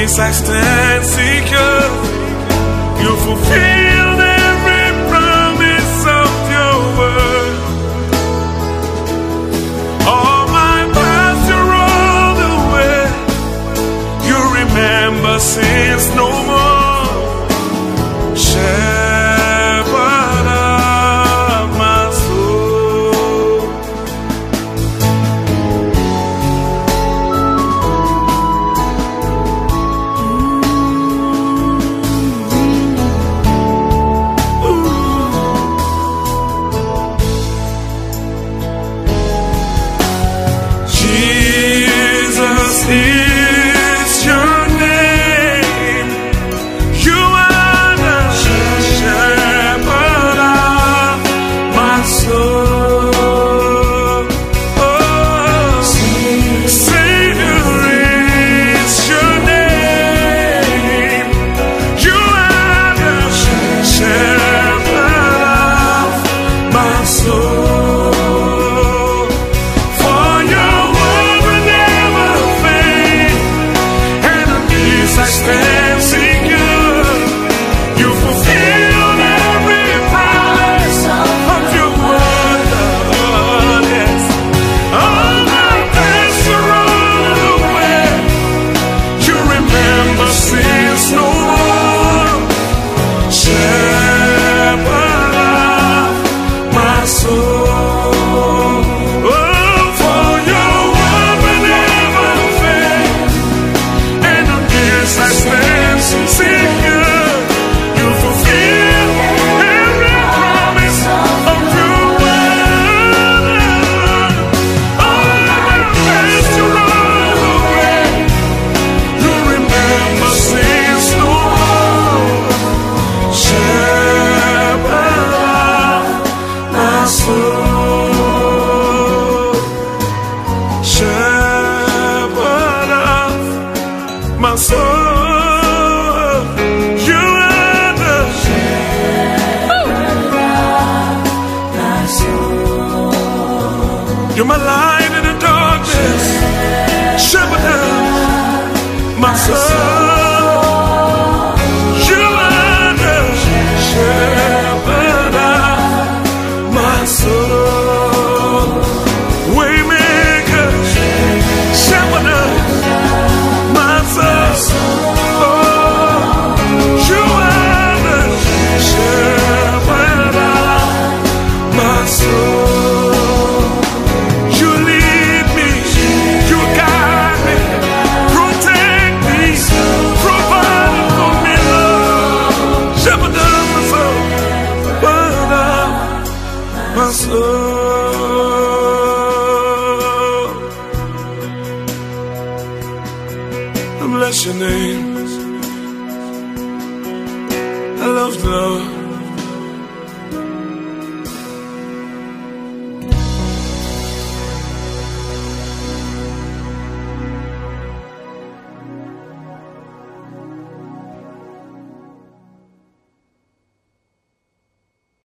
peace I stand secure. You fulfilled every promise of your word. All my past you rolled away. You remember sins no more. Shepherd of my soul. Jesus is your name. You are the shepherd of my soul. Oh, Savior is your name. You are the shepherd of my soul. I stand secure. You fulfilled every promise of your word, Lord, yes. All my past you rolled away. You remember sins no more. Shepherd of my soul. Oh, for your word will never fail. I stand secure. You fulfill every promise of your word. All my past you roll away. You remember sins no more. Shepherd of my soul. Shepherd of my soul. You're my light in the darkness, shepherd of my soul. You are the shepherd of my soul. Waymaker, shepherd of my soul. Oh, you are the shepherd of my soul. My soul, bless your name.